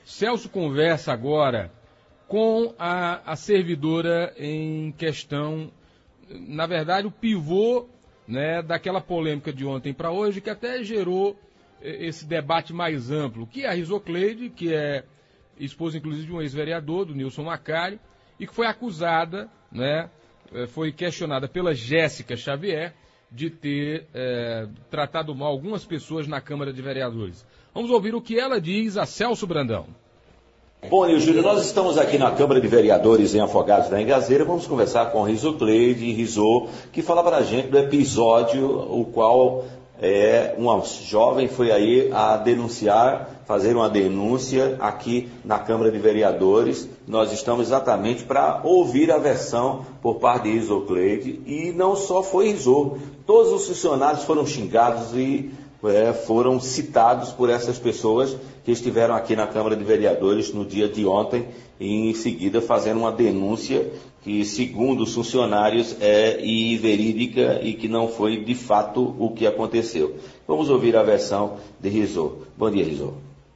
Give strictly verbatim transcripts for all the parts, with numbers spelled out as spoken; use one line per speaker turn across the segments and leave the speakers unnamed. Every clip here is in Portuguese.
Celso conversa agora com a, a servidora em questão, na verdade, o pivô, né, daquela polêmica de ontem para hoje, que até gerou esse debate mais amplo, que é a Rizocleide, que é esposa, inclusive, de um ex-vereador, do Nilson Macari, e que foi acusada, né, foi questionada pela Jéssica Xavier de ter é, tratado mal algumas pessoas na Câmara de Vereadores. Vamos ouvir o que ela diz a Celso Brandão.
Bom, Nil Júlio, nós estamos aqui na Câmara de Vereadores em Afogados da Engazeira. Vamos conversar com Rizocleide Rizô, que fala para a gente do episódio o qual é, uma jovem foi aí a denunciar, fazer uma denúncia aqui na Câmara de Vereadores. Nós estamos exatamente para ouvir a versão por parte de Rizocleide, e não só foi Rizô, todos os funcionários foram xingados e é, foram citados por essas pessoas que estiveram aqui na Câmara de Vereadores no dia de ontem, e em seguida fazendo uma denúncia que, segundo os funcionários, é verídica e que não foi de fato o que aconteceu. Vamos ouvir a versão de Rizô. Bom dia, Rizô.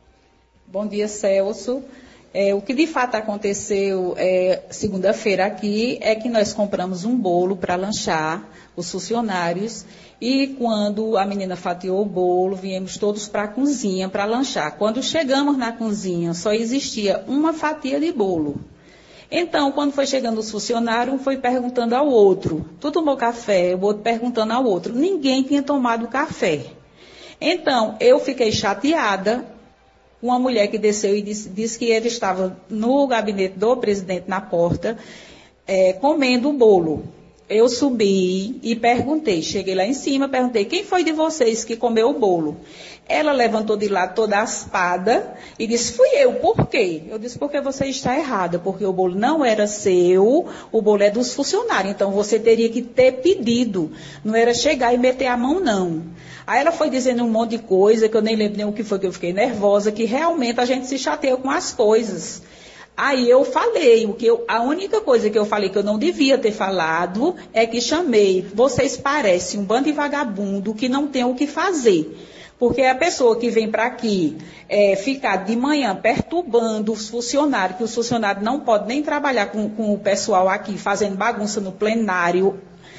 Bom dia, Celso. É, o que de fato aconteceu é, segunda-feira aqui é que nós compramos um bolo para lanchar os funcionários, e quando a menina fatiou o bolo, viemos todos para a cozinha para lanchar. Quando chegamos na cozinha, só existia uma fatia de bolo. Então, quando foi chegando os funcionários, um foi perguntando ao outro: tu tomou café? O outro perguntando ao outro. Ninguém tinha tomado café. Então, eu fiquei chateada. Uma mulher que desceu e disse, disse que ele estava no gabinete do presidente, na porta, é, comendo o bolo. Eu subi e perguntei, cheguei lá em cima, perguntei: quem foi de vocês que comeu o bolo? Ela levantou de lá toda aspada e disse: fui eu. Por quê? Eu disse: porque você está errada, porque o bolo não era seu, o bolo é dos funcionários, então você teria que ter pedido, não era chegar e meter a mão, não. Aí ela foi dizendo um monte de coisa, que eu nem lembro nem o que foi, que eu fiquei nervosa, que realmente a gente se chateia com as coisas. Aí eu falei, o que eu, a única coisa que eu falei que eu não devia ter falado é que chamei: vocês parecem um bando de vagabundo que não tem o que fazer. Porque a pessoa que vem para aqui é, ficar de manhã perturbando os funcionários, que os funcionários não podem nem trabalhar com, com o pessoal aqui, fazendo bagunça no plenário.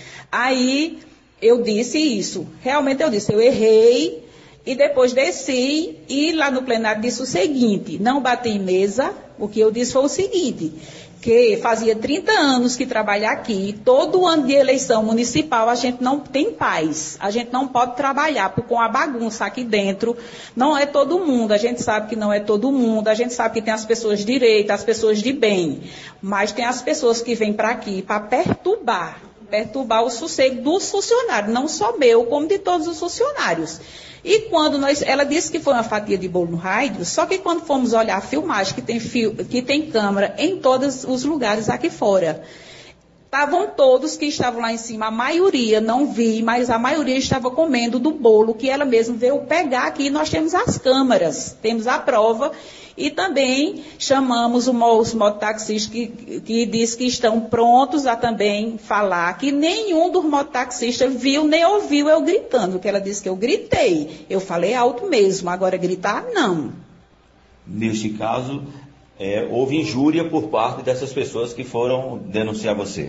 Aí eu disse isso, realmente eu disse, eu errei, e depois desci e lá no plenário disse o seguinte: não bati em mesa. O que eu disse foi o seguinte, que fazia trinta anos que trabalho aqui, todo ano de eleição municipal a gente não tem paz, a gente não pode trabalhar com a bagunça aqui dentro. Não é todo mundo, a gente sabe que não é todo mundo, a gente sabe que tem as pessoas de direita, as pessoas de bem, mas tem as pessoas que vêm para aqui para perturbar, perturbar o sossego dos funcionários, não só meu, como de todos os funcionários. E quando nós, ela disse que foi uma fatia de bolo no rádio, só que quando fomos olhar a filmagem, que tem, fio, que tem câmera em todos os lugares aqui fora, estavam todos que estavam lá em cima, a maioria, não vi, mas a maioria estava comendo do bolo que ela mesma veio pegar aqui. Nós temos as câmeras, temos a prova. E também chamamos os mototaxistas que, que diz que estão prontos a também falar, que nenhum dos mototaxistas viu nem ouviu eu gritando, que ela disse que eu gritei. Eu falei alto mesmo, agora gritar não.
Neste caso, é, houve injúria por parte dessas pessoas que foram denunciar você.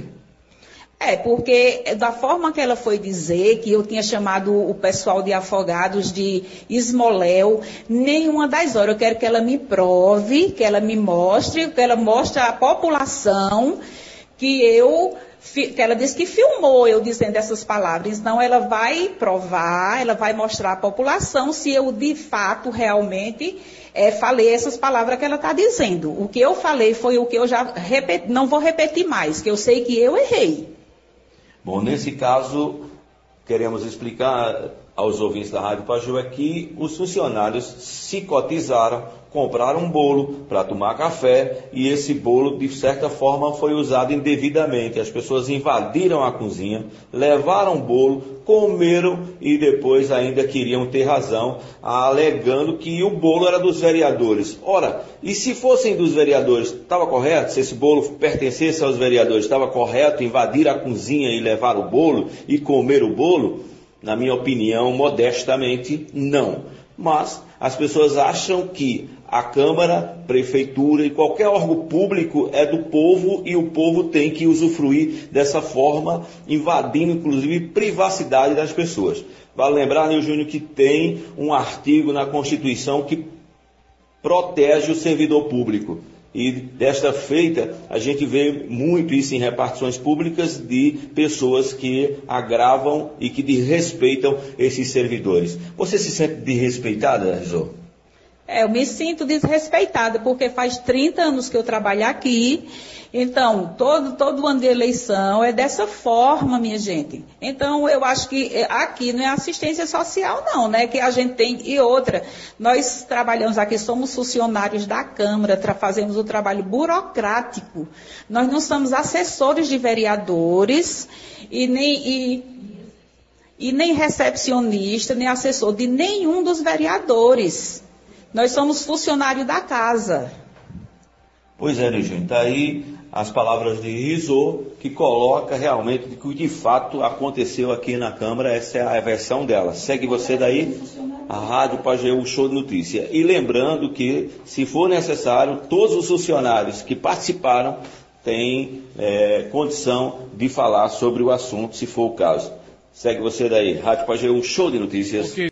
É, porque da forma que ela foi dizer que eu tinha chamado o pessoal de Afogados de esmoléu, nenhuma das horas. Eu quero que ela me prove, que ela me mostre, que ela mostre à população que eu, que ela disse que filmou eu dizendo essas palavras. Então ela vai provar, ela vai mostrar à população se eu de fato realmente é, falei essas palavras que ela está dizendo. O que eu falei foi o que eu já repeti, não vou repetir mais, que eu sei que eu errei.
Bom, nesse caso, queremos explicar aos ouvintes da Rádio Paju é que os funcionários se cotizaram, compraram um bolo para tomar café, e esse bolo, de certa forma, foi usado indevidamente. As pessoas invadiram a cozinha, levaram o bolo, comeram e depois ainda queriam ter razão, alegando que o bolo era dos vereadores. Ora, e se fossem dos vereadores, estava correto? Se esse bolo pertencesse aos vereadores, estava correto invadir a cozinha e levar o bolo e comer o bolo? Na minha opinião, modestamente, não. Mas as pessoas acham que a Câmara, Prefeitura e qualquer órgão público é do povo e o povo tem que usufruir dessa forma, invadindo inclusive privacidade das pessoas. Vale lembrar, Nil Júnior, que tem um artigo na Constituição que protege o servidor público. E desta feita, a gente vê muito isso em repartições públicas de pessoas que agravam e que desrespeitam esses servidores. Você se sente desrespeitada, Rizô?
É, eu me sinto desrespeitada, porque faz trinta anos que eu trabalho aqui. Então, todo, todo ano de eleição é dessa forma, minha gente. Então, eu acho que aqui não é assistência social, não, né? Que a gente tem. E outra, nós trabalhamos aqui, somos funcionários da Câmara, tra, fazemos o trabalho burocrático. Nós não somos assessores de vereadores e nem. E, e nem recepcionista, nem assessor de nenhum dos vereadores. Nós somos funcionários da casa.
Pois é, Nilson, está aí as palavras de Rizô, que coloca realmente o que de fato aconteceu aqui na Câmara. Essa é a versão dela. Segue você daí, a Rádio Pajeú Show de Notícia. E lembrando que, se for necessário, todos os funcionários que participaram têm é, condição de falar sobre o assunto, se for o caso. Segue você daí, Rádio Pajeú Show de Notícias. Okay.